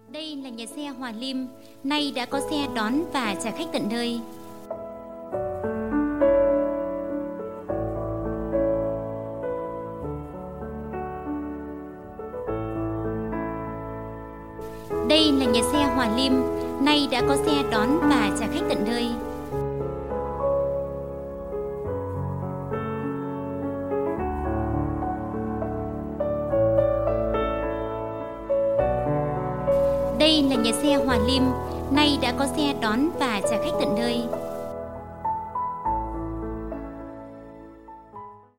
Đây là nhà xe Hòa Liêm, nay đã có xe đón và trả khách tận nơi. Đây là nhà xe Hòa Liêm, nay đã có xe đón và trả khách tận nơi. Đây là nhà xe Hòa Liêm, nay đã có xe đón và trả khách tận nơi.